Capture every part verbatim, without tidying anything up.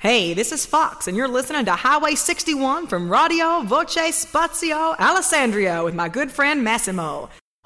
Hey, this is Fox, and you're listening to Highway sixty-one from Radio Voce Spazio Alessandria with my good friend Massimo.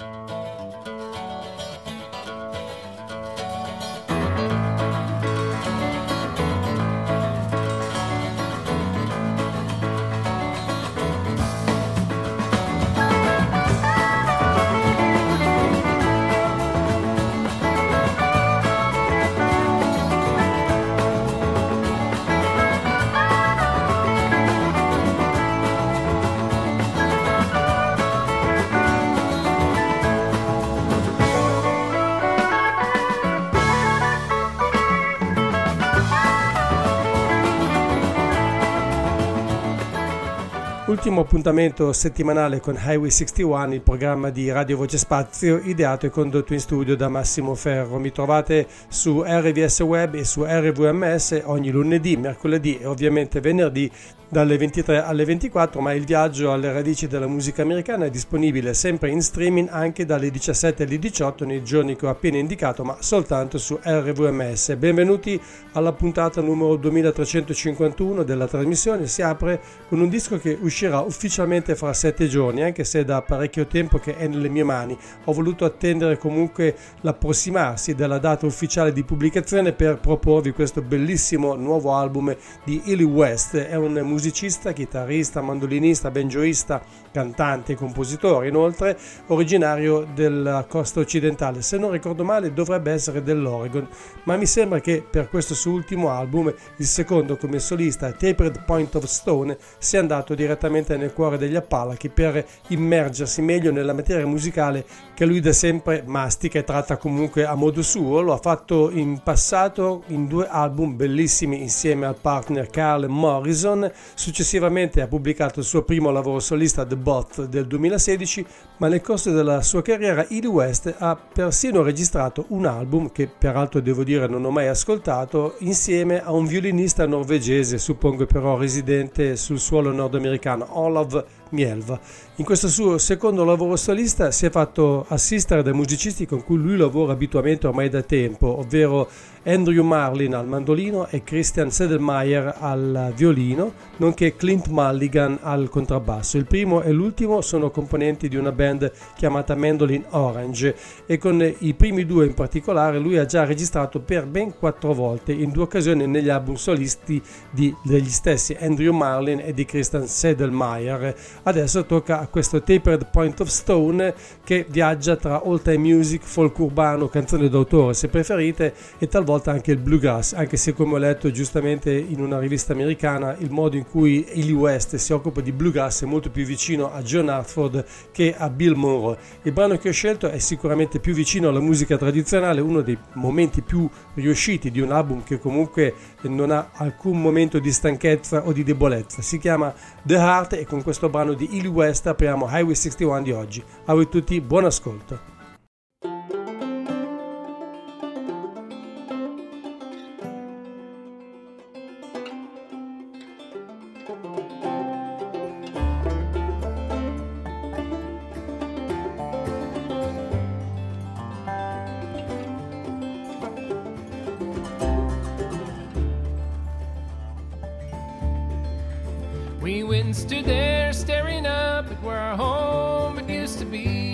Ultimo appuntamento settimanale con Highway sessantuno, il programma di Radio Voce Spazio ideato e condotto in studio da Massimo Ferro. Mi trovate su R V S Web e su R V M S ogni lunedì, mercoledì e ovviamente venerdì dalle ventitré alle ventiquattro, ma il viaggio alle radici della musica americana è disponibile sempre in streaming anche dalle diciassette alle diciotto nei giorni che ho appena indicato, ma soltanto su R V M S. Benvenuti alla puntata numero duemilatrecentocinquantuno della trasmissione. Si apre con un disco che uscirà ufficialmente fra sette giorni, anche se da parecchio tempo che è nelle mie mani. Ho voluto attendere comunque l'approssimarsi della data ufficiale di pubblicazione per proporvi questo bellissimo nuovo album di Eli West. È un musicista, chitarrista, mandolinista, banjoista, cantante e compositore, inoltre originario della costa occidentale. Se non ricordo male dovrebbe essere dell'Oregon, ma mi sembra che per questo suo ultimo album, il secondo come solista, Tapered Point of Stone, sia andato direttamente nel cuore degli Appalachi per immergersi meglio nella materia musicale che lui da sempre mastica e tratta comunque a modo suo. Lo ha fatto in passato in due album bellissimi insieme al partner Carl Morrison. Successivamente ha pubblicato il suo primo lavoro solista, The Both, del duemilasedici, ma nel corso della sua carriera Eli West ha persino registrato un album che peraltro devo dire non ho mai ascoltato, insieme a un violinista norvegese, suppongo però residente sul suolo nordamericano, Olav Mjelva. In questo suo secondo lavoro solista si è fatto assistere dai musicisti con cui lui lavora abitualmente ormai da tempo, ovvero Andrew Marlin al mandolino e Christian Sedlmayr al violino, nonché Clint Mulligan al contrabbasso. Il primo e l'ultimo sono componenti di una band chiamata Mandolin Orange e con i primi due in particolare lui ha già registrato per ben quattro volte, in due occasioni negli album solisti di, degli stessi Andrew Marlin e di Christian Sedlmayr. Adesso tocca a questo Tapered Point of Stone che viaggia tra old time music, folk urbano, canzoni d'autore se preferite e talvolta anche il bluegrass, anche se come ho letto giustamente in una rivista americana il modo in cui Eli West si occupa di bluegrass è molto più vicino a John Hartford che a Bill Monroe. Il brano che ho scelto è sicuramente più vicino alla musica tradizionale, uno dei momenti più riusciti di un album che comunque non ha alcun momento di stanchezza o di debolezza. Si chiama The Heart e con questo brano di Eli West apriamo Highway sessantuno di oggi. A voi tutti buon ascolto. We went and stood there staring up at where our home it used to be,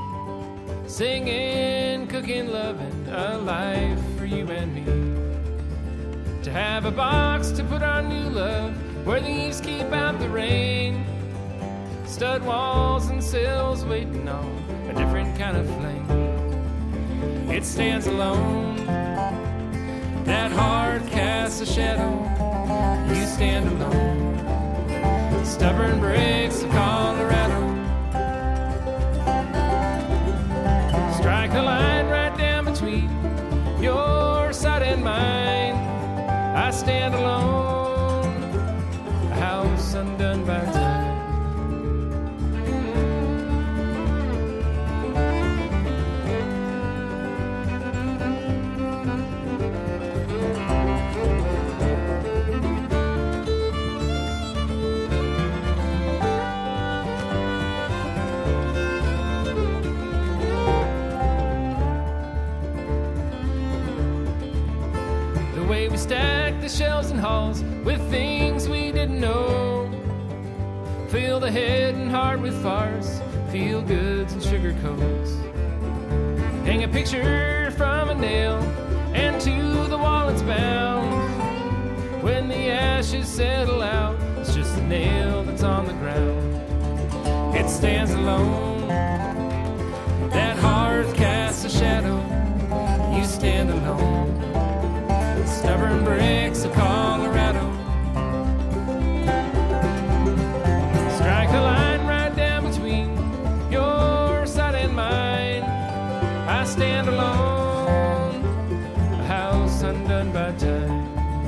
singing, cooking, loving, a life for you and me. To have a box to put our new love where the eaves keep out the rain, stud walls and sills waiting on a different kind of flame. It stands alone, that heart casts a shadow, you stand alone. Stubborn breaks of Colorado, strike the line right down between your side and mine. I stand alone, a house undone by time. Stack the the shelves and halls with things we didn't know. Fill the head and heart with farce, feel goods and sugar coats. Hang a picture from a nail and to the wall it's bound. When the ashes settle out, it's just a nail that's on the ground. It stands alone. That hearth casts a shadow. You stand alone. Stubborn bricks of Colorado. Strike a line right down between your side and mine. I stand alone, a house undone by time.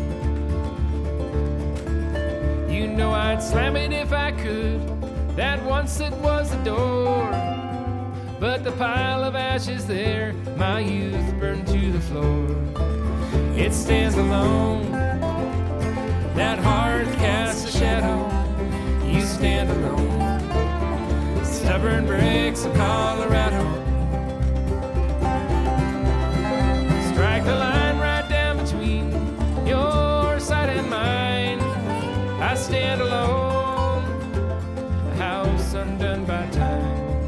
You know I'd slam it if I could. That once it was the door, but the pile of ashes there, my youth burned to the floor. It stands alone. That hearth casts a shadow. You stand alone. Stubborn bricks of Colorado. Strike the line right down between your side and mine. I stand alone, a house undone by time.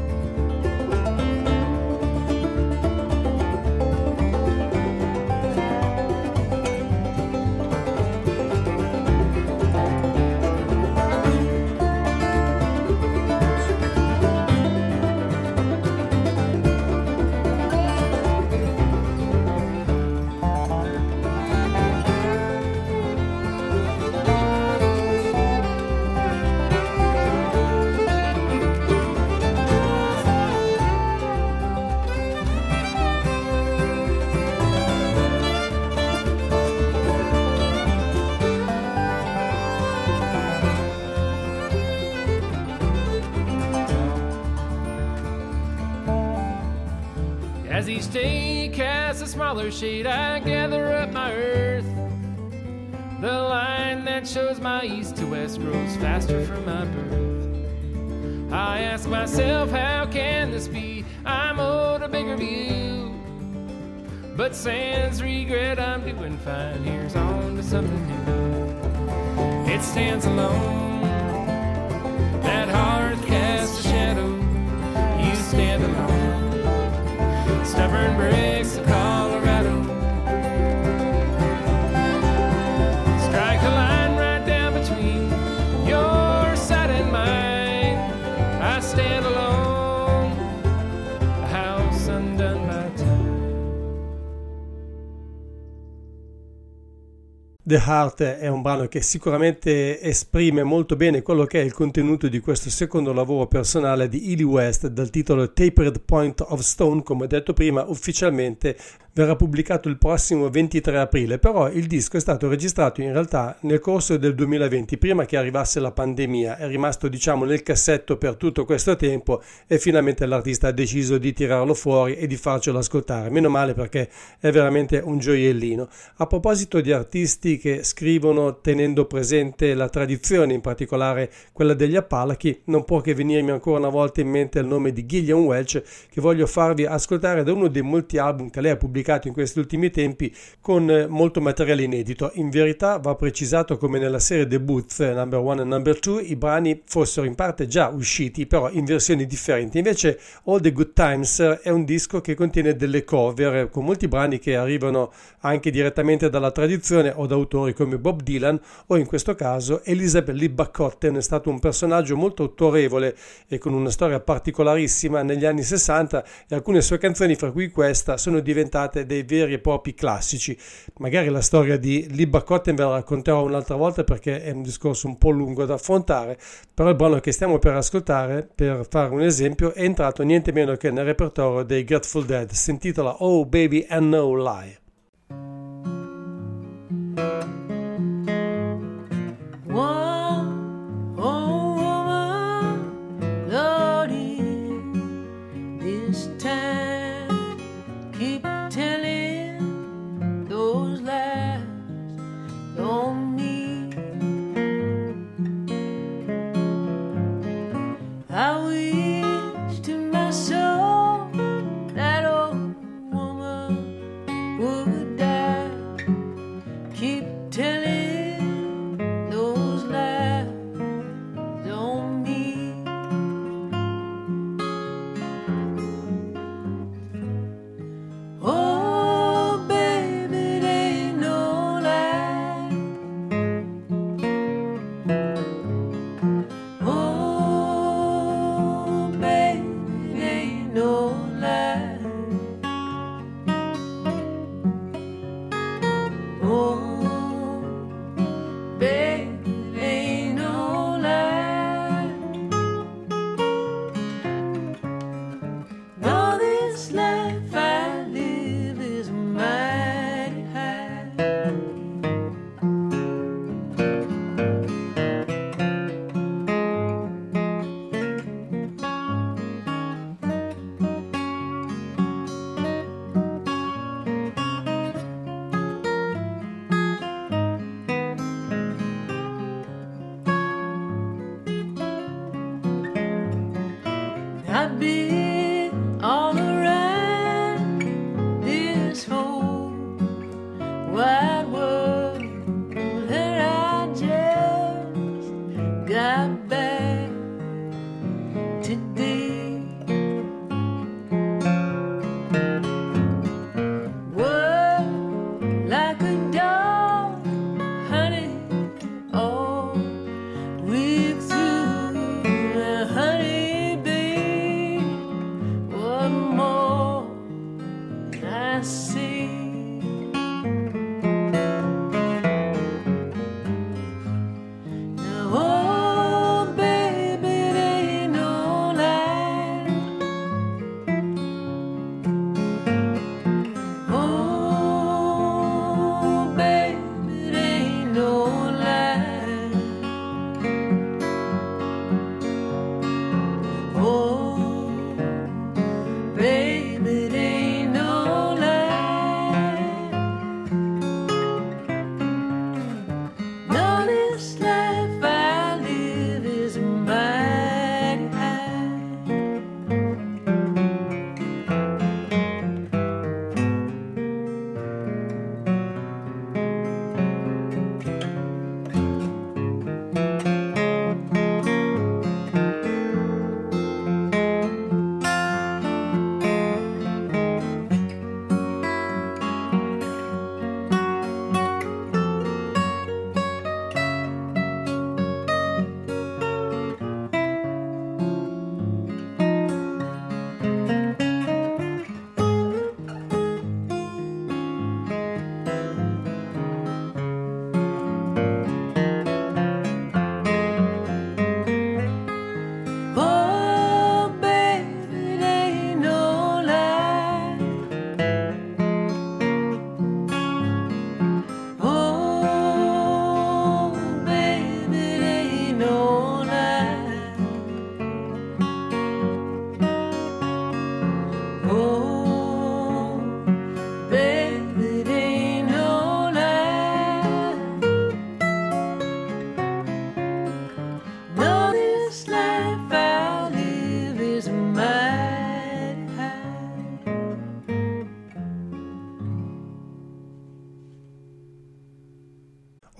As each day casts a smaller shade, I gather up my earth. The line that shows my east to west grows faster from my birth. I ask myself, how can this be? I'm owed a bigger view. But sans regret, I'm doing fine. Here's on to something new. It stands alone. That hearth casts a shadow. You stand alone. Stubborn bricks of Colorado. Strike a line right down between your side and mine. I stand alone, a house undone by time. The Heart è un brano che sicuramente esprime molto bene quello che è il contenuto di questo secondo lavoro personale di Ely West, dal titolo Tapered Point of Stone. Come detto prima, ufficialmente verrà pubblicato il prossimo ventitré aprile, però il disco è stato registrato in realtà nel corso del duemilaventi, prima che arrivasse la pandemia. È rimasto, diciamo, nel cassetto per tutto questo tempo e finalmente l'artista ha deciso di tirarlo fuori e di farcelo ascoltare. Meno male, perché è veramente un gioiellino. A proposito di artisti che scrivono tenendo presente la tradizione, in particolare quella degli Appalachi, non può che venirmi ancora una volta in mente il nome di Gillian Welch, che voglio farvi ascoltare da uno dei molti album che lei ha pubblicato in questi ultimi tempi, con molto materiale inedito. In verità va precisato come nella serie debut number one e number two i brani fossero in parte già usciti, però in versioni differenti. Invece All the Good Times è un disco che contiene delle cover con molti brani che arrivano anche direttamente dalla tradizione o da autori come Bob Dylan, o in questo caso Elizabeth Lee Bacotten. È stato un personaggio molto autorevole e con una storia particolarissima negli anni sessanta, e alcune sue canzoni, fra cui questa, sono diventate dei veri e propri classici. Magari la storia di Lee Bacotten ve la racconterò un'altra volta, perché è un discorso un po' lungo da affrontare, però il brano che stiamo per ascoltare, per fare un esempio, è entrato niente meno che nel repertorio dei Grateful Dead. Si intitola Oh Baby and No Lie. One, oh woman, Lordy, this time keep telling those lies on me. I wish to my soul that old woman would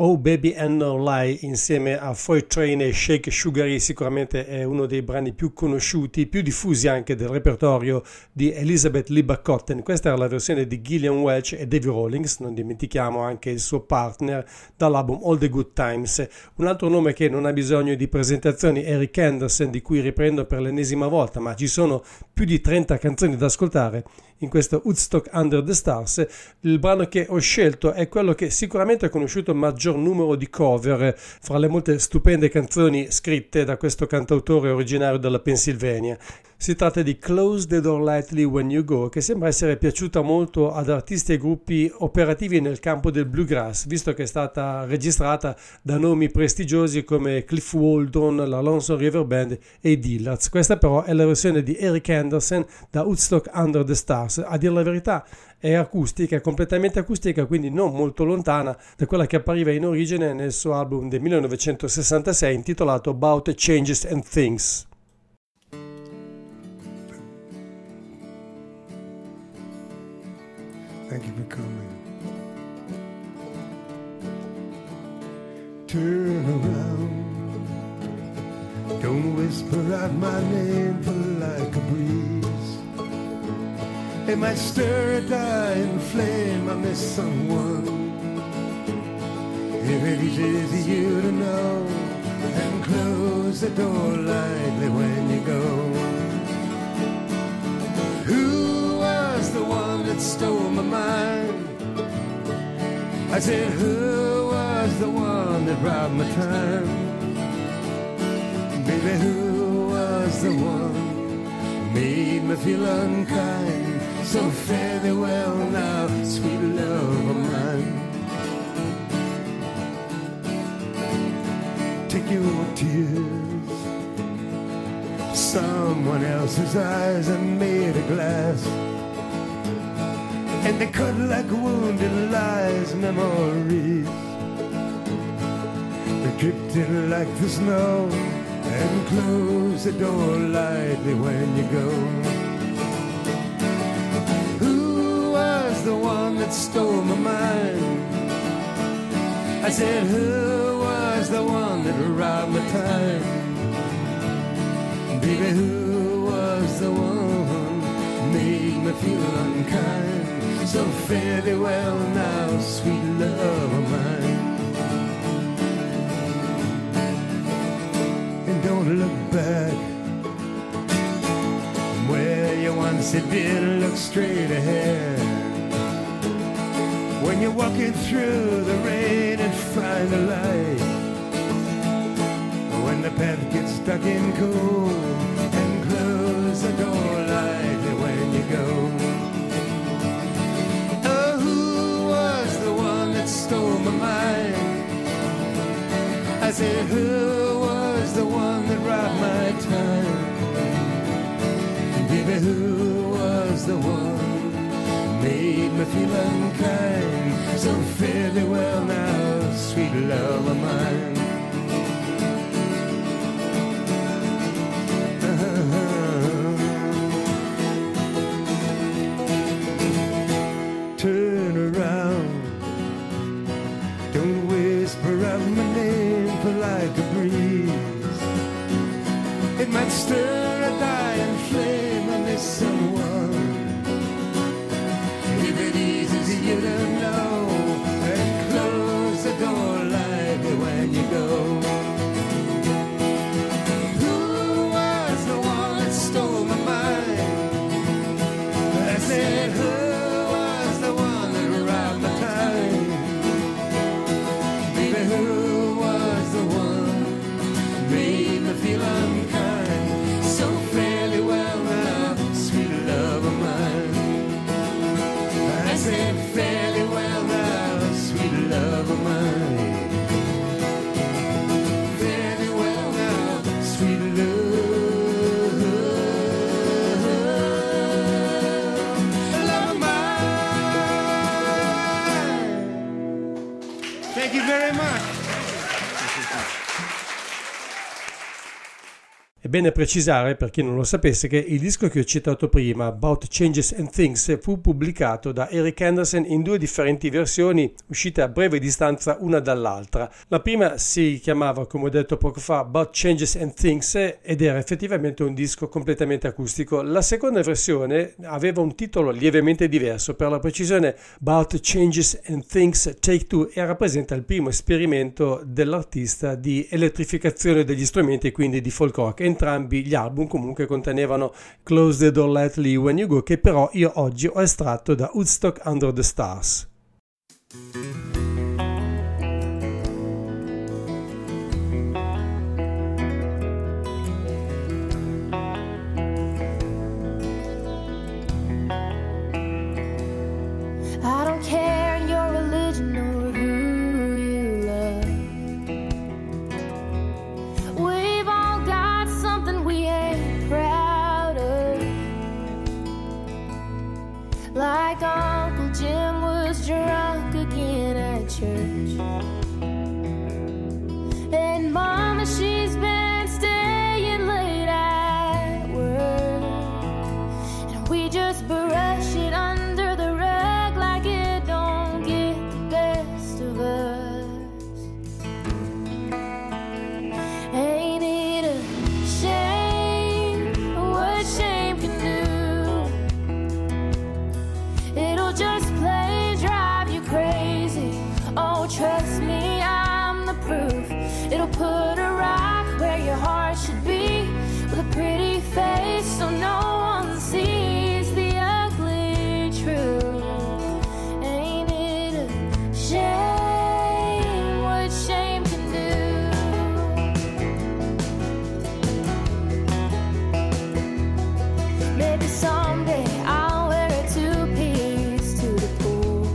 Oh Baby and No Lie insieme a Freight Train e Shake Sugary sicuramente è uno dei brani più conosciuti, più diffusi anche del repertorio di Elizabeth Liba Cotten. Questa era la versione di Gillian Welch e Davy Rawlings, non dimentichiamo anche il suo partner dall'album All the Good Times. Un altro nome che non ha bisogno di presentazioni, Eric Anderson, di cui riprendo per l'ennesima volta, ma ci sono più di trenta canzoni da ascoltare in questo Woodstock Under the Stars. Il brano che ho scelto è quello che sicuramente ha conosciuto il maggior numero di cover fra le molte stupende canzoni scritte da questo cantautore originario della Pennsylvania. Si tratta di Close the Door Lightly When You Go, che sembra essere piaciuta molto ad artisti e gruppi operativi nel campo del bluegrass, visto che è stata registrata da nomi prestigiosi come Cliff Waldron, la Lonesome River Band e i Dillards. Questa però è la versione di Eric Anderson da Woodstock Under the Stars. A dire la verità è acustica, è completamente acustica, quindi non molto lontana da quella che appariva in origine nel suo album del millenovecentosessantasei intitolato About Changes and Things. Thank you for coming. Turn around. Don't whisper out my name for like a breeze. It might stir a dying flame. I miss someone. If it eases you to know, and close the door lightly when you go. Who was the one that stole my mind? I said, who was the one that robbed my time? Baby, who was the one made me feel unkind? So fare thee well now, sweet love of mine. Take your tears. Someone else's eyes are made of glass, and they cut like wounded lies, memories. They dripped in like the snow, and close the door lightly when you go. Who was the one that stole my mind? I said, who was the one that robbed my time? Baby, who was the one made me feel unkind? So fare thee well now, sweet love of mine. And don't look back where you once had been, look straight ahead. When you're walking through the rain and find the light, when the path gets stuck in cold, and close the door lightly when you go. Oh, who was the one that stole my mind? I said, who was the one that robbed my time? Baby, who was the one made me feel unkind? So fare thee well now, sweet love of mine. Turn around. Don't whisper out my name for like a breeze. It might stir a dying flame. I miss someone. If it eases you to know, and close the door lightly when you go. Who was the one that stole my mind? I said, who? Who was the one made me feel unkind? So bene precisare, per chi non lo sapesse, che il disco che ho citato prima, About Changes and Things, fu pubblicato da Eric Anderson in due differenti versioni uscite a breve distanza una dall'altra. La prima si chiamava, come ho detto poco fa, About Changes and Things ed era effettivamente un disco completamente acustico. La seconda versione aveva un titolo lievemente diverso, per la precisione About Changes and Things Take Two, e rappresenta il primo esperimento dell'artista di elettrificazione degli strumenti e quindi di folk rock. Entrambi gli album comunque contenevano Close the Door Lightly When You Go, che però io oggi ho estratto da Woodstock Under the Stars. I don't care your religion or who you love. We've all got something we ain't proud of. Like Uncle Jim was drunk again at church, and Mama, she's been staying late at work, and we just brush it under the rug like it don't get the best of us. Ain't it a shame what shame can do? It'll just plain drive you crazy. Oh, trust me, I'm the proof. It'll put a rock where your heart should be, with a pretty face so no one sees the ugly truth. Ain't it a shame what shame can do? Maybe someday I'll wear a two-piece to the pool,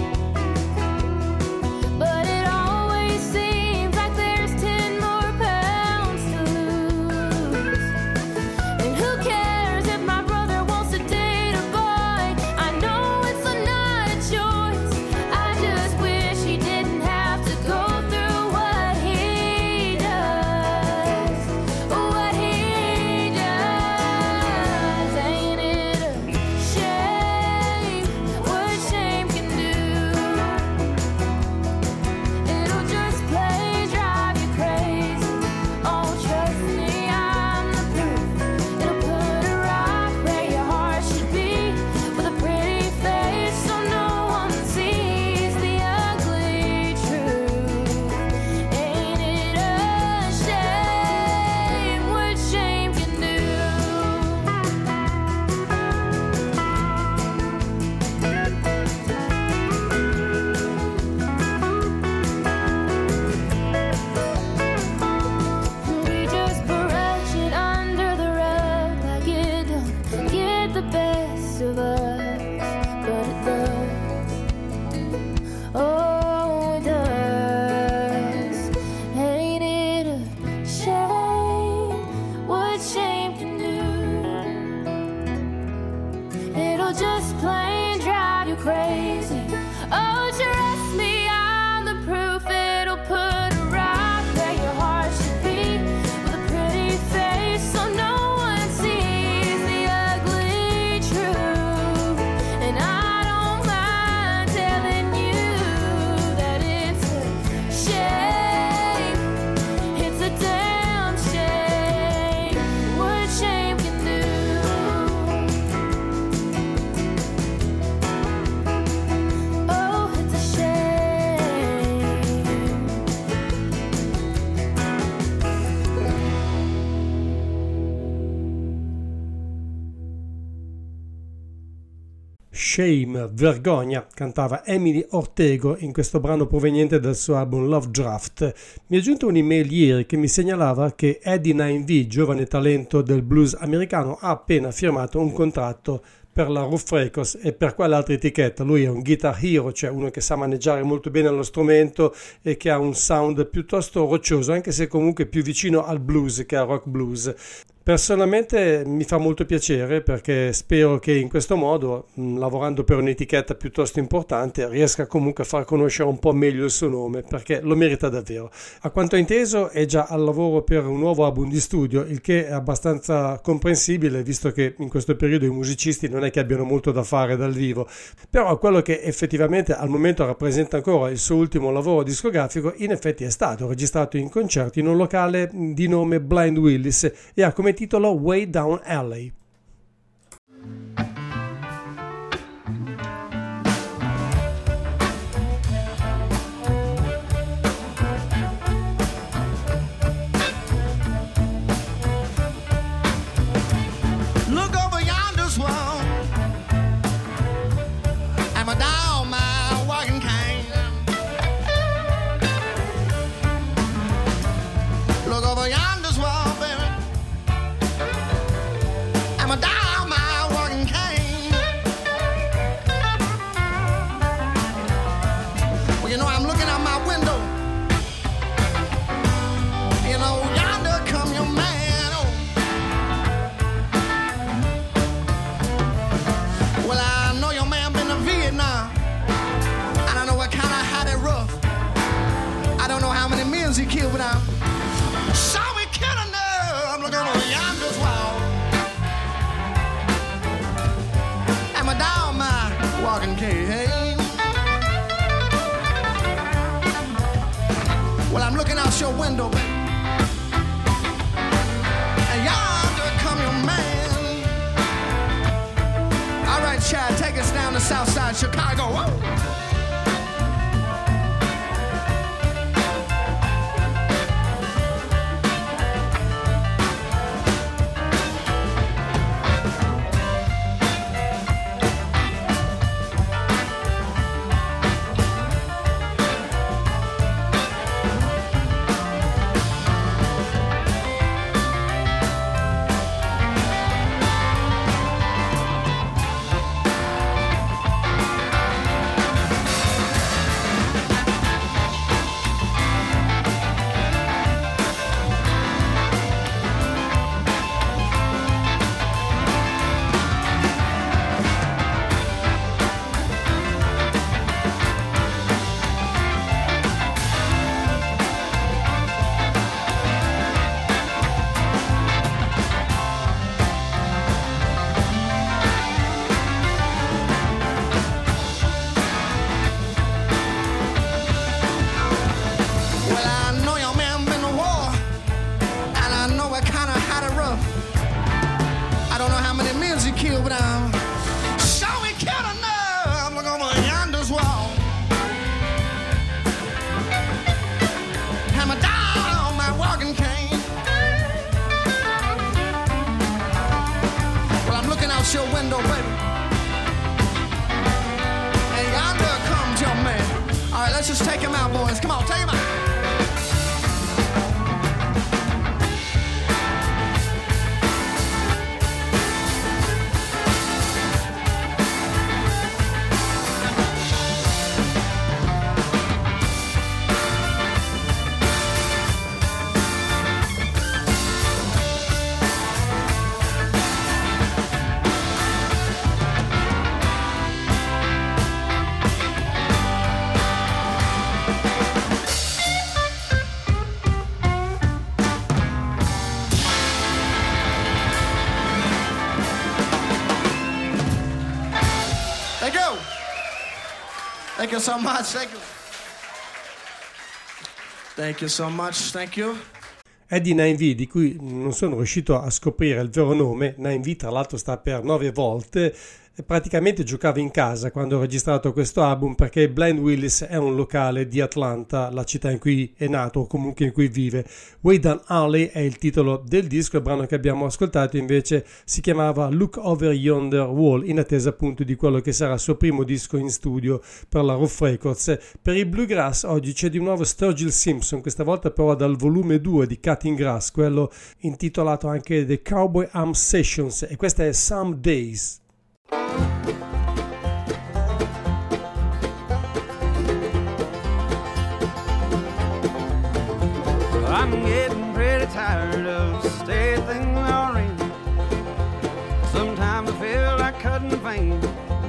but it always seems like there's ten more pounds to lose. And who cares if my brother wants to date a boy? I know it's not a choice. I just wish he didn't have to go through what he does. What he does. Ain't it a shame what shame can do? It'll just plain drive you crazy. Oh, trust me, I'm the proof. It'll put a rock where your heart should be, with a pretty face so no one sees the ugly truth. Ain't it a shame what shame can do? We just brush it under the rug like it don't get the best of us, but it does. Oh, it does. Ain't it a shame what shame can do? It'll just plain drive you crazy. Oh, trust me, I'm the proof. It'll put a rock where your heart should be, with a pretty face so no one sees the ugly truth. And I don't mind telling you that it's a shame. It's a damn shame what shame can do. Oh, it's a shame. Shame, vergogna, cantava Emily Ortego in questo brano proveniente dal suo album Love Draft. Mi è giunta un'email ieri che mi segnalava che Eddie nine V, giovane talento del blues americano, ha appena firmato un contratto per la Rough Records. E per quale altra etichetta? Lui è un guitar hero, cioè uno che sa maneggiare molto bene lo strumento e che ha un sound piuttosto roccioso, anche se comunque più vicino al blues che al rock blues. Personalmente mi fa molto piacere perché spero che in questo modo, mh, lavorando per un'etichetta piuttosto importante, riesca comunque a far conoscere un po' meglio il suo nome, perché lo merita davvero. A quanto ho inteso è già al lavoro per un nuovo album di studio, il che è abbastanza comprensibile visto che in questo periodo i musicisti non è che abbiano molto da fare dal vivo, però quello che effettivamente al momento rappresenta ancora il suo ultimo lavoro discografico in effetti è stato registrato in concerto in un locale di nome Blind Willis e ha come titolo Way Down Alley. Look over yonder swamp, I'm a down my walking cane. Look over yonder swamp, baby, I'm a down my walking cane. Well, you know, I'm looking out my window. You know, yonder come your man. Oh. Well, I know your man been to Vietnam, and I know what kind of had it rough. I don't know how many men he killed, but I saw me killing them. I'm looking over yonder's wall. I'm a down my walking cane. Well, I'm looking out your window, baby, and yonder come your man. All right, Chad, take us down the south side, Chicago. Whoa. Your window, baby, and yonder comes your man. All right, let's just take him out, boys. Come on, take him out. Thank you so much. Thank you. Thank you so much. Thank you. Eddie nine V, di cui non sono riuscito a scoprire il vero nome. nine V tra l'altro sta per nove volte. Praticamente giocava in casa quando ho registrato questo album, perché Blind Willis è un locale di Atlanta, la città in cui è nato o comunque in cui vive. Way Down Alley è il titolo del disco. Il brano che abbiamo ascoltato invece si chiamava Look Over Yonder Wall, in attesa appunto di quello che sarà il suo primo disco in studio per la Rough Records. Per il bluegrass oggi c'è di nuovo Sturgill Simpson, questa volta però dal volume due di Cutting Grass, quello intitolato anche The Cowboy Arm Sessions, e questa è Some Days. I'm getting pretty tired of staying alone.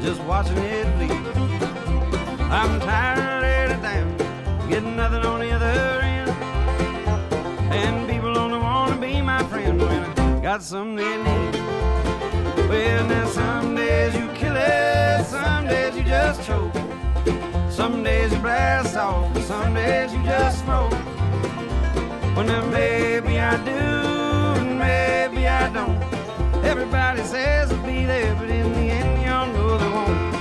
just watching it bleed. I'm tired of laying it down, getting nothing on the other end. And people only want to be my friend when I got something they need. Well, now some days you kill it, some days you just choke. Some days you blast off, some days you just smoke. Well, now maybe I do, and maybe I don't. Everybody says I'll be there, but in the end y'all know they won't.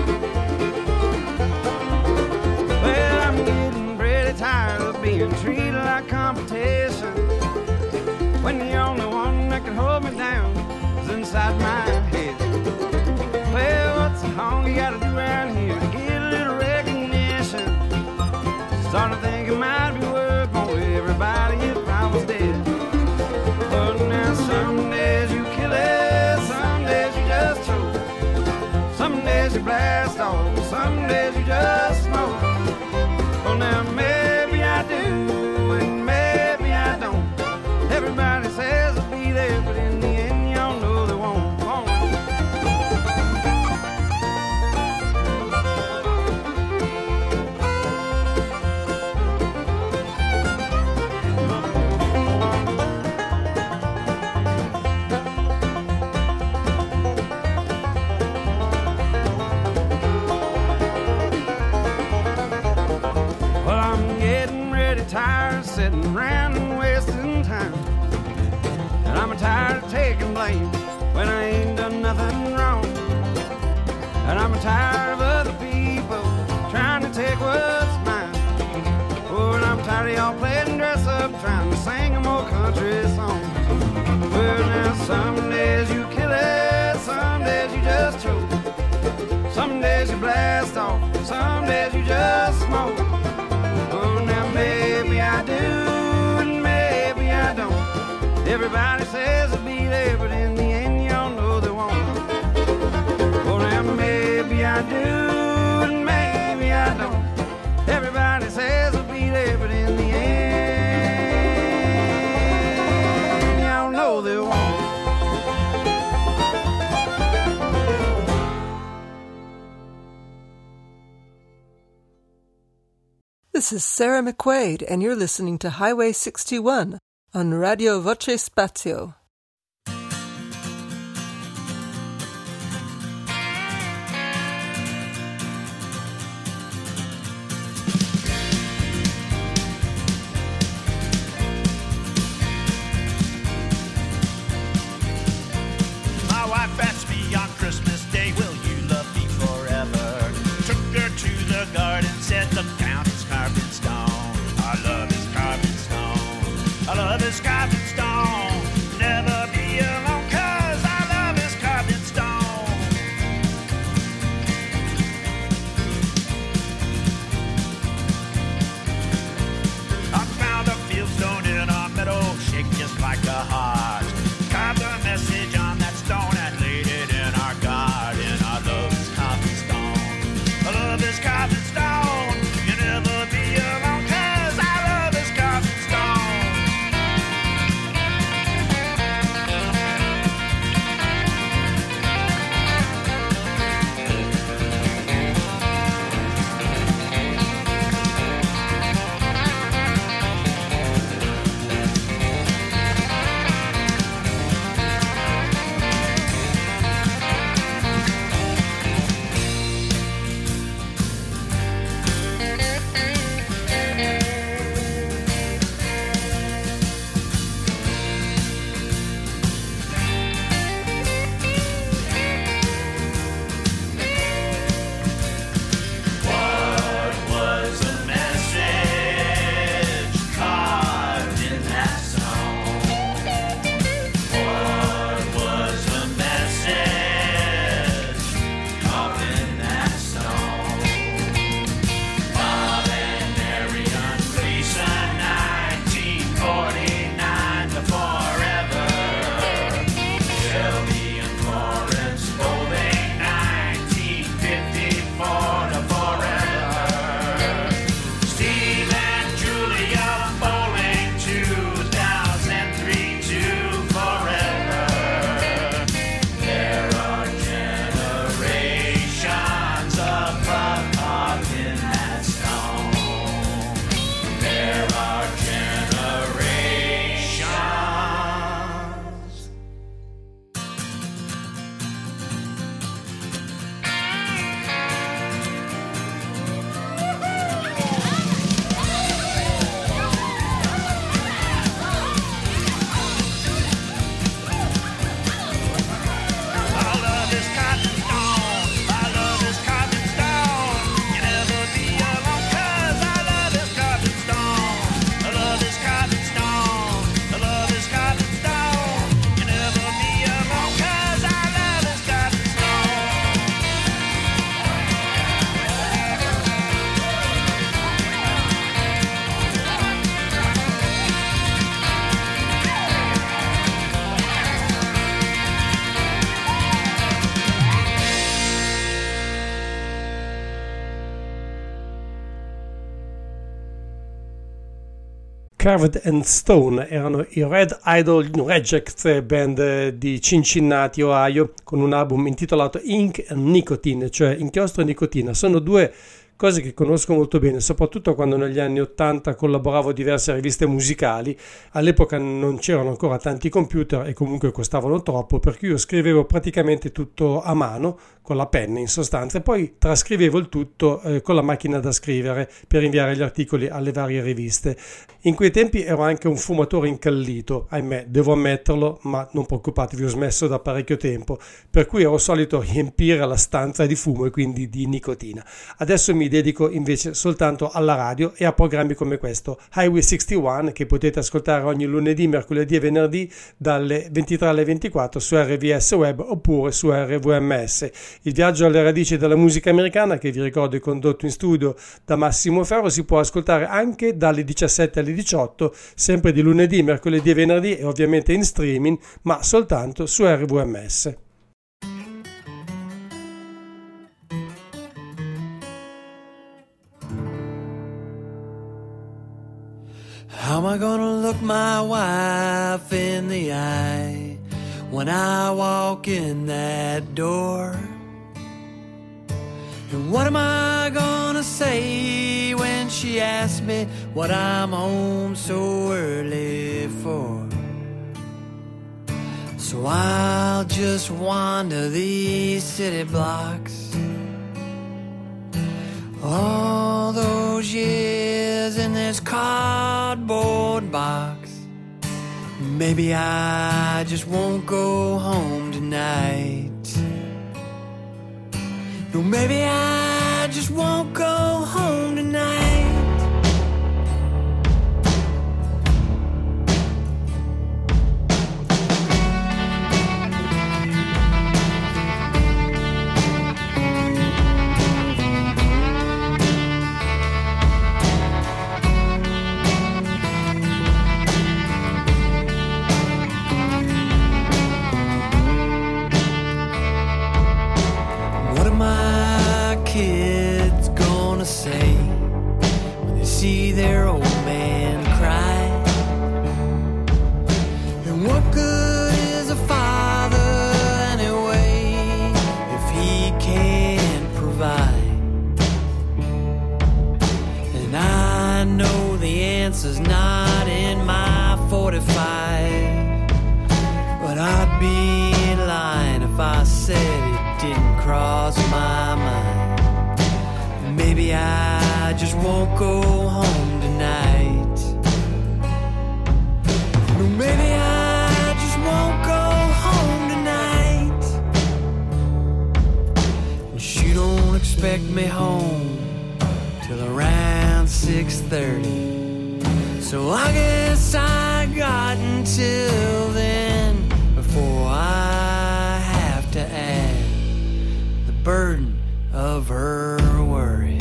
Well, I'm getting pretty tired of being treated like competition, when the only one that can hold me down is inside my head. Well, what's all you gotta do around here to get a little recognition? Starting to think it might be worth more to everybody if I was dead. But now some days you kill it, some days you just choke. Some days you blast off, some days you just smoke. Well, now maybe I do, and maybe I don't. Everybody says I'll be there, but in the end y'all know they won't, won't. Well, I'm getting ready, tired, sitting around and wasting time. And I'm tired of taking blame when I ain't done nothing wrong. And I'm tired of other people trying to take what's mine. Oh, and I'm tired of y'all playing dress up, trying to sing a more country song. Well, now some days you kill it, some days you just choke. Some days you blast off, some days you just smoke. Oh, now maybe I do, and maybe I don't. Everybody says I'll be there, but in the end y'all know they won't. Oh, now maybe I do, and maybe I don't. Everybody says I'll be there, but in the end y'all know they won't. This is Sarah McQuaid, and you're listening to Highway sixty-one on Radio Voce Spazio. My wife asked me on Christmas Day, will you love me forever? Took her to the garden, said, look down, it's carved in stone. Our love is carved in stone. Our love is carved in stone. Never be alone, cause our love is carved in stone. I found a fieldstone in a meadow, shaped just like a heart. Carved a message on that stone and laid it in our garden. Our love is carved in stone. Our love is carved in stone. You'll never be alone, cause our love is carved in stone. Carved and Stone erano i Red Idol Reject, band di Cincinnati, Ohio, con un album intitolato Ink and Nicotine, cioè inchiostro e nicotina. Sono due cose che conosco molto bene, soprattutto quando negli anni ottanta collaboravo a diverse riviste musicali. All'epoca non c'erano ancora tanti computer e comunque costavano troppo, per cui io scrivevo praticamente tutto a mano, con la penna in sostanza, e poi trascrivevo il tutto eh, con la macchina da scrivere per inviare gli articoli alle varie riviste. In quei tempi ero anche un fumatore incallito, ahimè, devo ammetterlo, ma non preoccupatevi, ho smesso da parecchio tempo, per cui ero solito riempire la stanza di fumo e quindi di nicotina. Adesso mi dedico invece soltanto alla radio e a programmi come questo, Highway sessantuno, che potete ascoltare ogni lunedì, mercoledì e venerdì dalle ventitré alle ventiquattro su R V S Web oppure su R V M S. Il viaggio alle radici della musica americana, che vi ricordo è condotto in studio da Massimo Ferro, si può ascoltare anche dalle diciassette alle diciotto, sempre di lunedì, mercoledì e venerdì, e ovviamente in streaming, ma soltanto su R V M S. How am I gonna look my wife in the eye when I walk in that door? And what am I gonna say when she asks me what I'm home so early for? So I'll just wander these city blocks, all those years in this cardboard box. Maybe I just won't go home tonight. No, maybe I just won't go home tonight. Kids gonna say when they see their old man cry? And what good is a father anyway if he can't provide? And I know the answer's not in my forty-five, but I'd be lying if I said it didn't cross my mind. Maybe I just won't go home tonight. No, maybe I just won't go home tonight. And she don't expect me home till around six thirty. So I guess I got until then before I have to add the burden of her worry.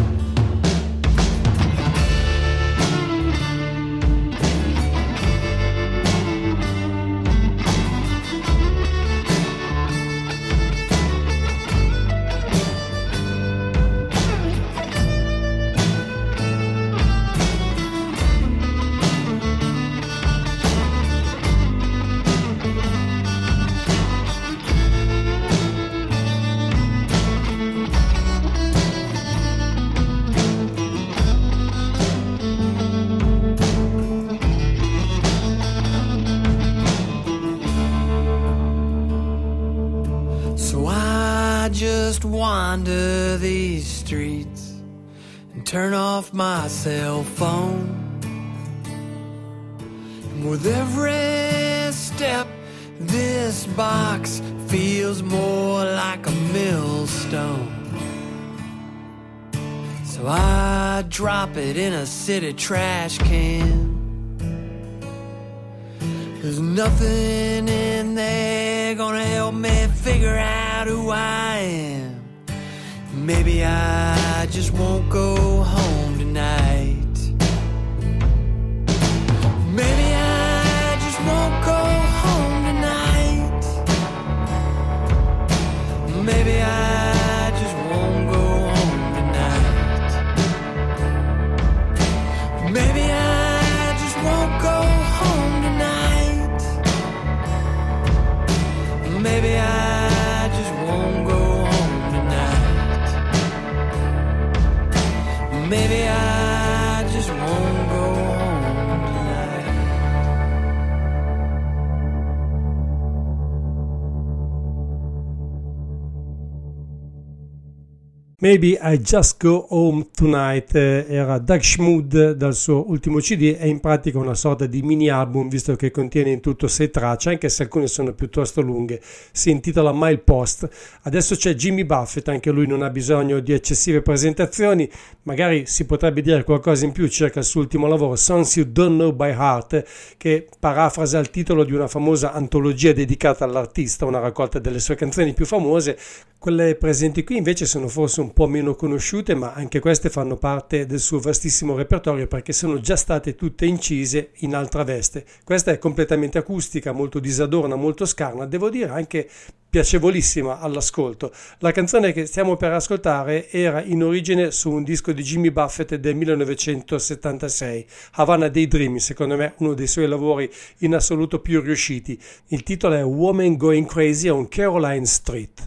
Just wander these streets and turn off my cell phone. And with every step, this box feels more like a millstone. So I drop it in a city trash can. There's nothing in there gonna help me figure out who I am. Maybe I just won't go home tonight. Maybe I just won't go home tonight. Maybe I just won't go home tonight. Maybe I just Maybe I Just Go Home Tonight era Doug Schmood dal suo ultimo C D, è in pratica una sorta di mini album visto che contiene in tutto sei tracce, anche se alcune sono piuttosto lunghe. Si intitola Milepost. Adesso c'è Jimmy Buffett, anche lui non ha bisogno di eccessive presentazioni, magari si potrebbe dire qualcosa in più circa il suo ultimo lavoro Songs You Don't Know by Heart, che parafrasa il titolo di una famosa antologia dedicata all'artista, una raccolta delle sue canzoni più famose. Quelle presenti qui invece sono forse un po' meno conosciute, ma anche queste fanno parte del suo vastissimo repertorio perché sono già state tutte incise in altra veste. Questa è completamente acustica, molto disadorna, molto scarna, devo dire anche piacevolissima all'ascolto. La canzone che stiamo per ascoltare era in origine su un disco di Jimmy Buffett del millenovecentosettantasei, Havana Daydream, secondo me uno dei suoi lavori in assoluto più riusciti. Il titolo è Woman Going Crazy on Caroline Street.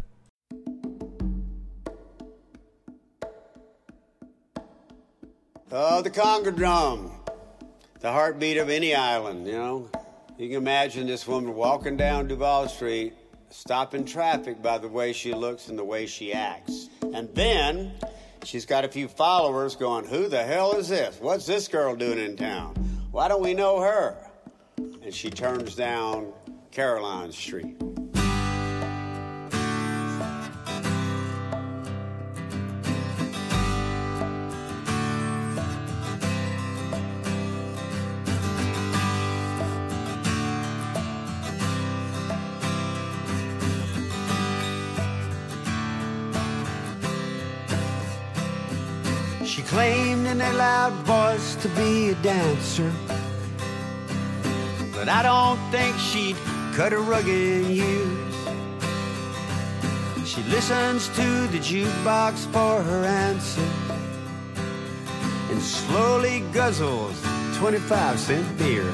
Oh, the Congo drum, the heartbeat of any island, you know. You can imagine this woman walking down Duval Street, stopping traffic by the way she looks and the way she acts. And then she's got a few followers going, who the hell is this? What's this girl doing in town? Why don't we know her? And she turns down Caroline Street. She claimed in a loud voice to be a dancer, but I don't think she'd cut a rug in years. She listens to the jukebox for her answer and slowly guzzles twenty-five cent beer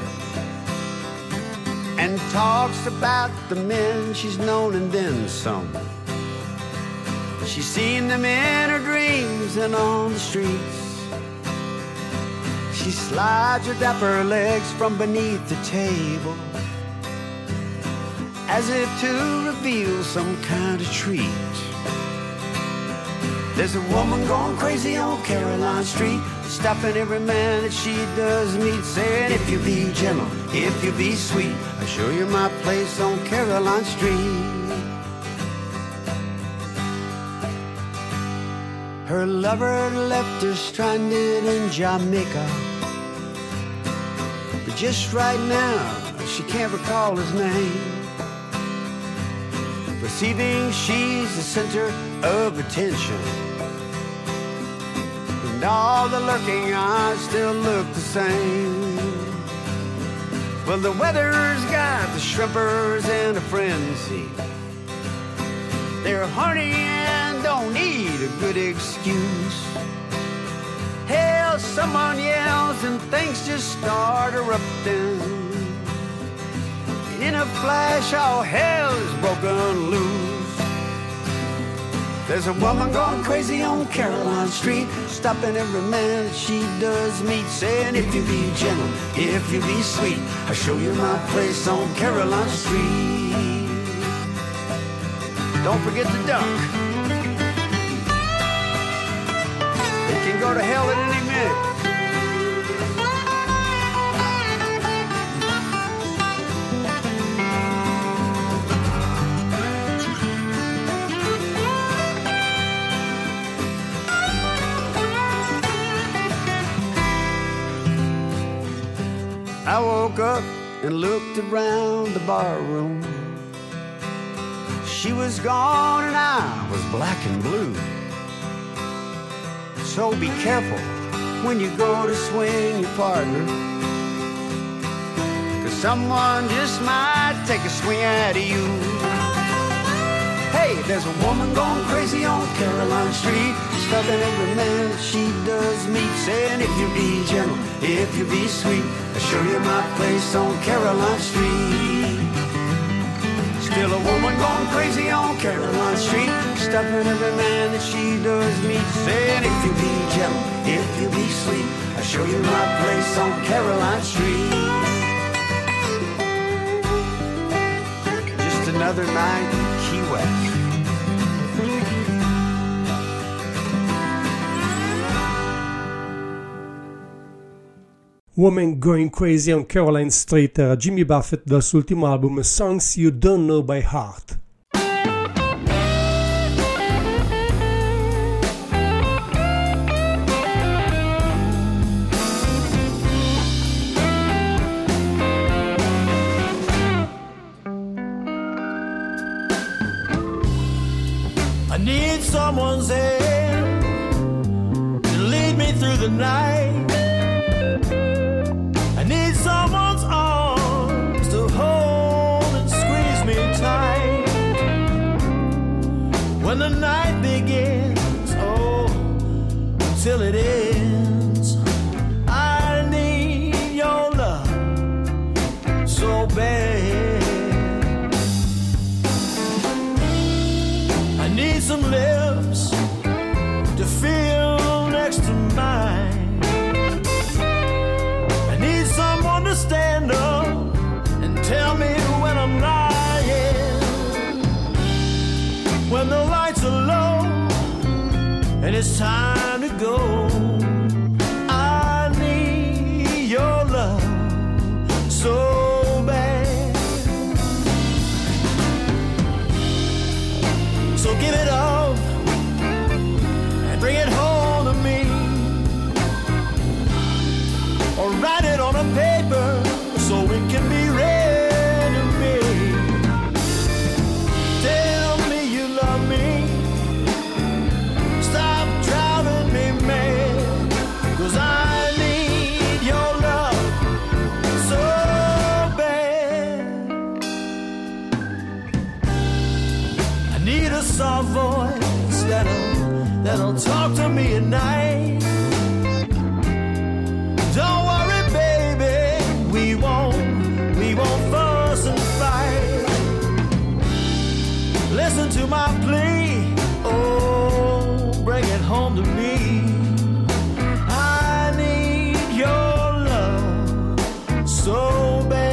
and talks about the men she's known and then some. She's seen them in her dreams and on the streets. She slides her dapper legs from beneath the table as if to reveal some kind of treat. There's a woman going crazy on Caroline Street, stopping every man that she does meet, saying, if you be gentle, if you be sweet, I'll show you my place on Caroline Street. Her lover left her stranded in Jamaica, but just right now she can't recall his name. Perceiving she's the center of attention, and all the lurking eyes still look the same. Well, the weather's got the shrimpers in a frenzy. They're horny and don't need a good excuse. Hell, someone yells and things just start erupting. In a flash, all hell is broken loose. There's a woman going crazy on Caroline Street, stopping every man that she does meet, saying, if you be gentle, if you be sweet, I'll show you my place on Caroline Street. Don't forget to duck. It can go to hell at any minute. I woke up and looked around the bar room. She was gone and I was black and blue. So be careful when you go to swing your partner, 'cause someone just might take a swing at you. Hey, there's a woman going crazy on Caroline Street, stopping every man that she does meet, saying, if you be gentle, if you be sweet, I'll show you my place on Caroline Street. Still a woman going crazy on Caroline Street, stopping every man that she does meet, saying, if you be gentle, if you be sweet, I'll show you my place on Caroline Street. Just another night in Key West. Woman Going Crazy on Caroline Street era Jimmy Buffett dal suo ultimo album Songs You Don't Know by Heart. I need someone's hand to lead me through the night. I need someone's arms to hold and squeeze me tight. When the night begins, oh, until it ends, I need your love so bad. I need some lips to feel next to mine. To stand up and tell me when I'm lying. When the lights are low and it's time to go, I need your love so bad. So give it up and bring it home to me, or write it on a paper so it can be read to me. Tell me you love me, stop driving me mad, 'cause I need your love so bad. I need a soft voice that'll, that'll talk to me at night. Don't worry, baby, we won't, we won't fuss and fight. Listen to my plea, oh, bring it home to me. I need your love so bad.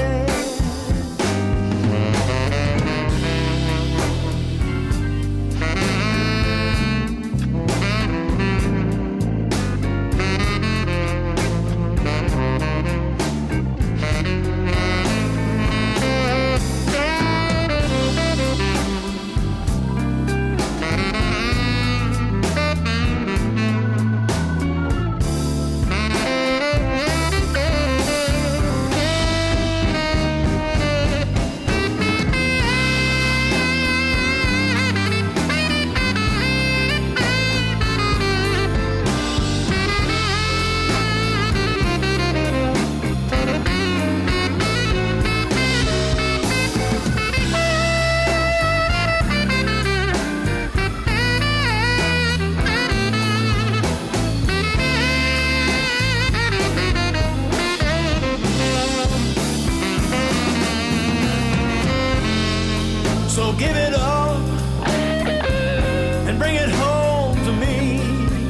So give it up and bring it home to me.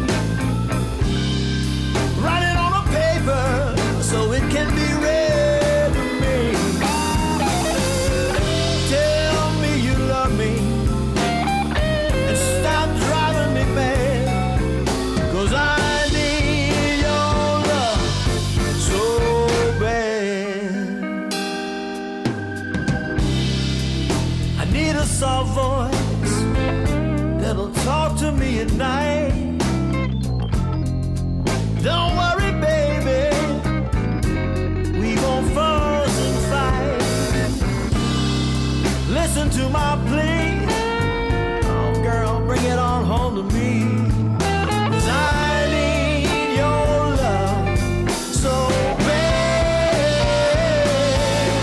Write it on a paper so it can be read to me. Tell me you love me and stop driving me mad, 'cause I need your love so bad. I need a soft voice that'll talk to me at night. Don't worry, baby, we won't fuss and fight. Listen to my plea, oh girl, bring it on home to me, 'cause I need your love so bad.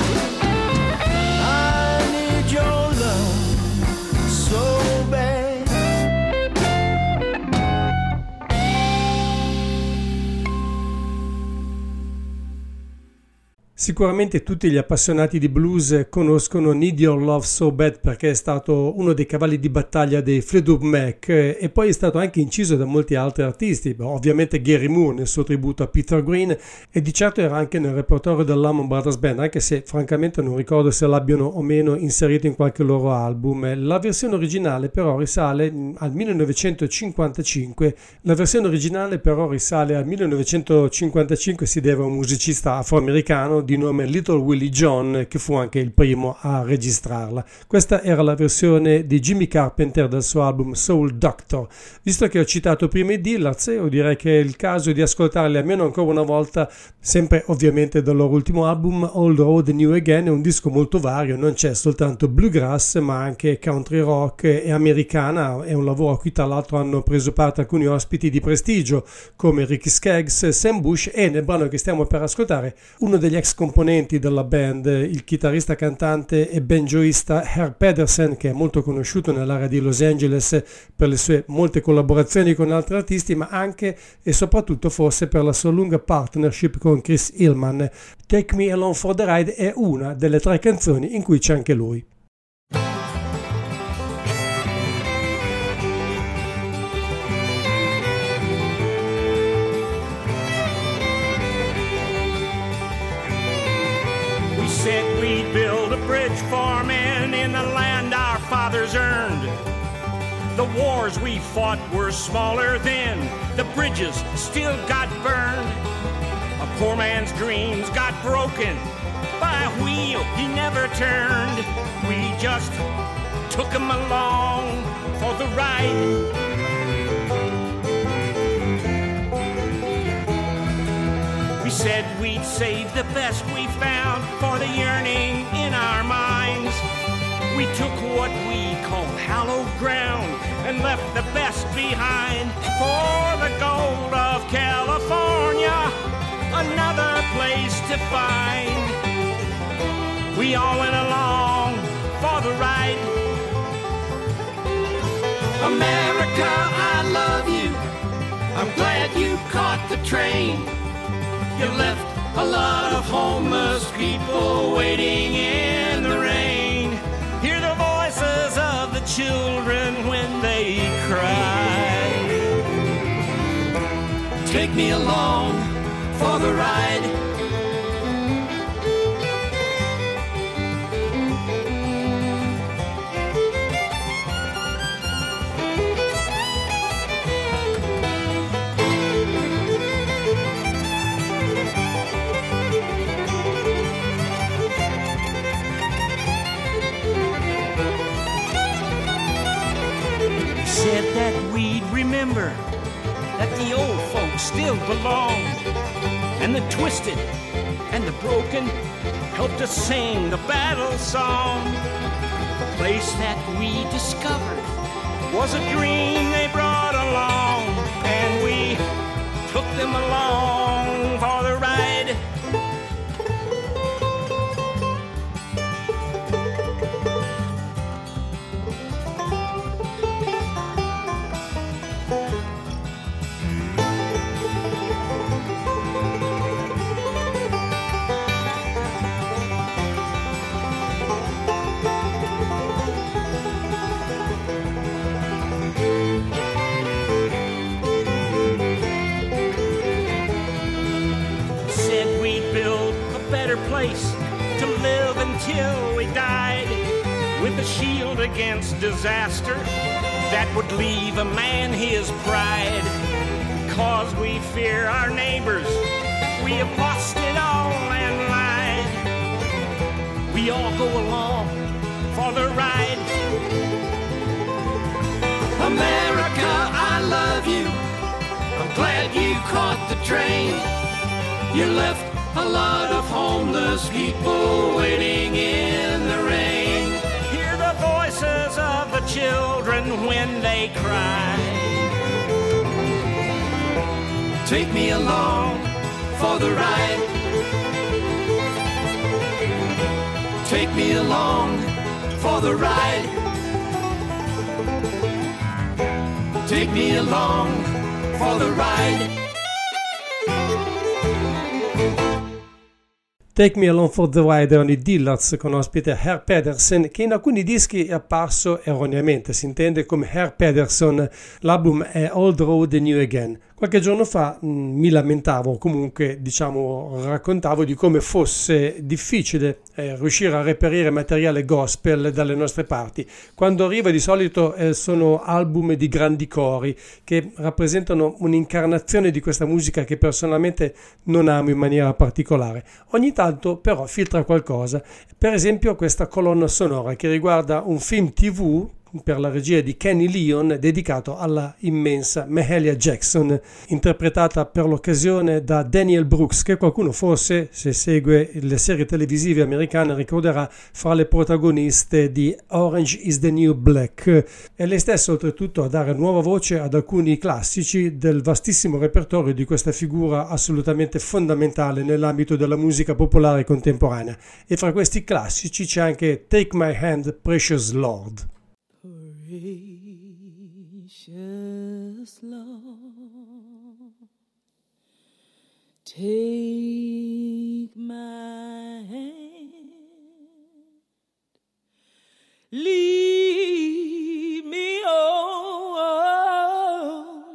I need your love so bad. Sicuramente tutti gli appassionati di blues conoscono Need Your Love So Bad perché è stato uno dei cavalli di battaglia dei Fleetwood Mac e poi è stato anche inciso da molti altri artisti, ovviamente Gary Moore nel suo tributo a Peter Green e di certo era anche nel repertorio dell'Allman Brothers Band, anche se francamente non ricordo se l'abbiano o meno inserito in qualche loro album. La versione originale però risale al millenovecentocinquantacinque, la versione originale però risale al millenovecentocinquantacinque, si deve a un musicista afroamericano di nome Little Willie John che fu anche il primo a registrarla. Questa era la versione di Jimmy Carpenter del suo album Soul Doctor. Visto che ho citato prima i Dillard, io direi che è il caso di ascoltarli almeno ancora una volta, sempre ovviamente dal loro ultimo album Old Road New Again. È un disco molto vario, non c'è soltanto bluegrass ma anche country rock e americana. È un lavoro a cui tra l'altro hanno preso parte alcuni ospiti di prestigio come Ricky Skaggs, Sam Bush e nel brano che stiamo per ascoltare uno degli ex componenti della band, il chitarrista, cantante e banjoista Herb Pedersen, che è molto conosciuto nell'area di Los Angeles per le sue molte collaborazioni con altri artisti, ma anche e soprattutto forse per la sua lunga partnership con Chris Hillman. Take Me Along for the Ride è una delle tre canzoni in cui c'è anche lui. Said we'd build a bridge for men in the land our fathers earned. The wars we fought were smaller then, the bridges still got burned. A poor man's dreams got broken by a wheel he never turned. We just took him along for the ride. We said we'd save the best we found for the yearning in our minds. We took what we call hallowed ground and left the best behind for the gold of California, another place to find. We all went along for the ride. America, I love you. I'm glad you caught the train. You left a lot of homeless people waiting in the rain. Hear the voices of the children when they cry. Take me along for the ride. Said that we'd remember that the old folks still belonged, and the twisted and the broken helped us sing the battle song. The place that we discovered was a dream they brought along, and we took them along for the ride. Place to live until we died, with a shield against disaster that would leave a man his pride. Cause we fear our neighbors, we have lost it all and lied. We all go along for the ride. America, I love you. I'm glad you caught the train. You left a lot of homeless people waiting in the rain. Hear the voices of the children when they cry. Take me along for the ride. Take me along for the ride. Take me along for the ride. Take Me Along for the Ride erano i Dillards con ospite Herb Pedersen, che in alcuni dischi è apparso erroneamente, si intende come Herb Pedersen. L'album è Old Road and New Again. Qualche giorno fa mh, mi lamentavo, comunque diciamo raccontavo di come fosse difficile eh, riuscire a reperire materiale gospel dalle nostre parti. Quando arriva di solito eh, sono album di grandi cori che rappresentano un'incarnazione di questa musica che personalmente non amo in maniera particolare. Ogni tanto però filtra qualcosa, per esempio questa colonna sonora che riguarda un film tivù per la regia di Kenny Leon dedicato alla immensa Mahalia Jackson, interpretata per l'occasione da Danielle Brooks, che qualcuno forse, se segue le serie televisive americane, ricorderà fra le protagoniste di Orange is the New Black. È lei stessa oltretutto a dare nuova voce ad alcuni classici del vastissimo repertorio di questa figura assolutamente fondamentale nell'ambito della musica popolare contemporanea. E fra questi classici c'è anche Take My Hand, Precious Lord. Precious Lord, take my hand, lead me on,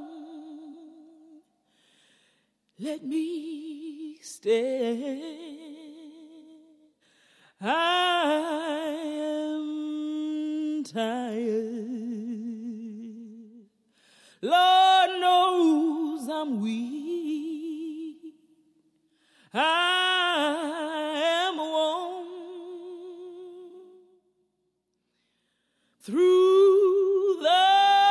let me stay. I am tired. Lord knows I'm weak. I am worn through the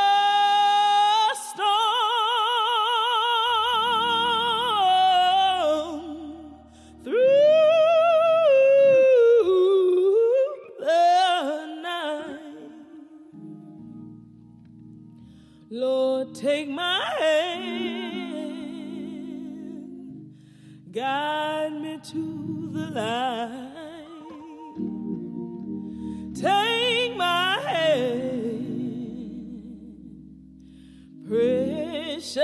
storm, through the night. Lord, take my hand, guide me to the light. Take my hand, precious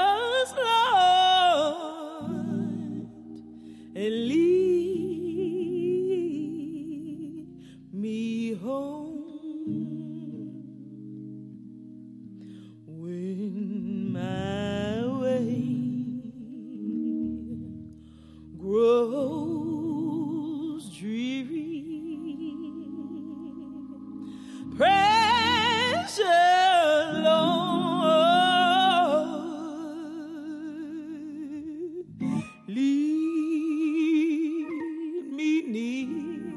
Lord, and lead me home. When my way grows dreary, precious Lord, lead me near.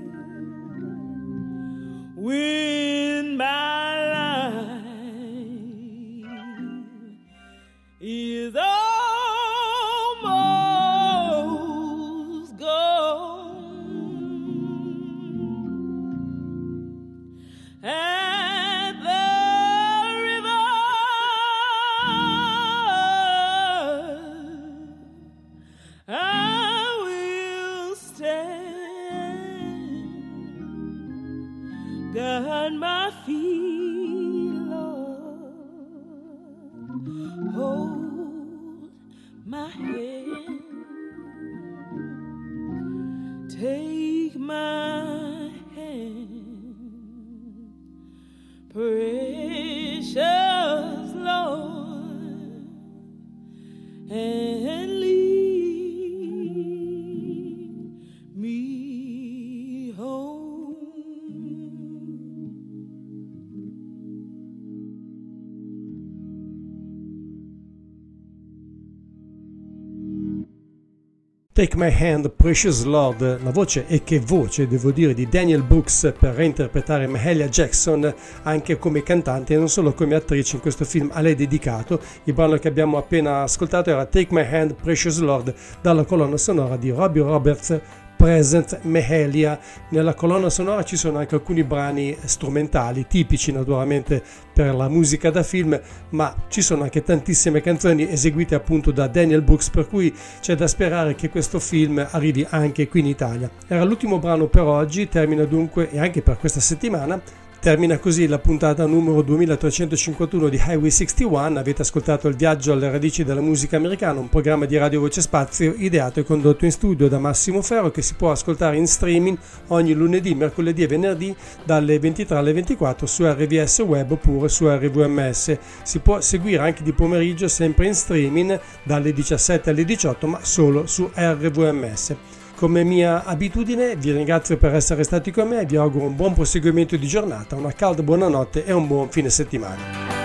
When my is almost gone at the river, I will stand, guide my feet, Lord, hold my hand, take my hand, precious Lord, and lead me home. Take My Hand, Precious Lord, la voce, e che voce devo dire, di Danielle Brooks per reinterpretare Mahalia Jackson anche come cantante e non solo come attrice in questo film a lei dedicato. Il brano che abbiamo appena ascoltato era Take My Hand, Precious Lord dalla colonna sonora di Robbie Roberts, Present Mahalia. Nella colonna sonora ci sono anche alcuni brani strumentali tipici naturalmente per la musica da film, ma ci sono anche tantissime canzoni eseguite appunto da Danielle Brooks, per cui c'è da sperare che questo film arrivi anche qui in Italia. Era l'ultimo brano per oggi, termina dunque e anche per questa settimana Termina così la puntata numero duemilatrecentocinquantuno di Highway sessantuno. Avete ascoltato Il viaggio alle radici della musica americana, un programma di Radio Voce Spazio ideato e condotto in studio da Massimo Ferro, che si può ascoltare in streaming ogni lunedì, mercoledì e venerdì dalle ventitré alle ventiquattro su R V S Web oppure su R V M S. Si può seguire anche di pomeriggio sempre in streaming dalle diciassette alle diciotto, ma solo su R V M S. Come mia abitudine vi ringrazio per essere stati con me e vi auguro un buon proseguimento di giornata, una calda buonanotte e un buon fine settimana.